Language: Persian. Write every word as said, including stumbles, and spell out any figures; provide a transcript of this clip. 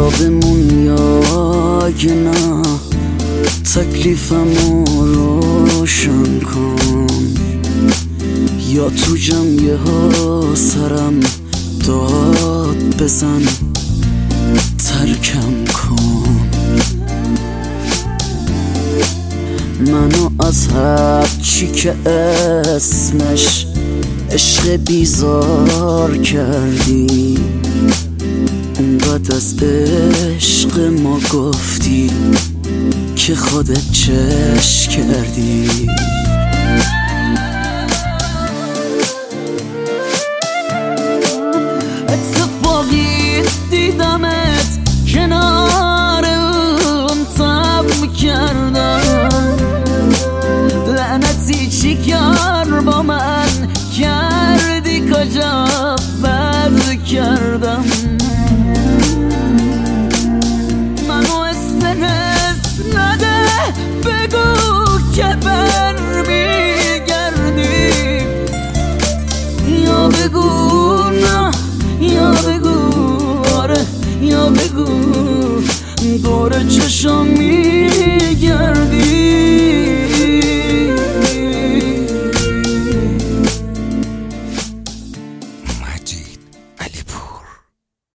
بمون یا نه تکلیفمو روشن کن، یا تو جمعه ها سرم داد بزن ترکم کن. منو از هر چی که اسمش عشق بیزار کردی، اونقدر از عشق ما گفتی که خودت چش کردی. اتفاقی دیدمت کنار اون تب کردم، لعنتی چی کار با من کردی، کجا بد کردم. منو استرس نده، بگو که بد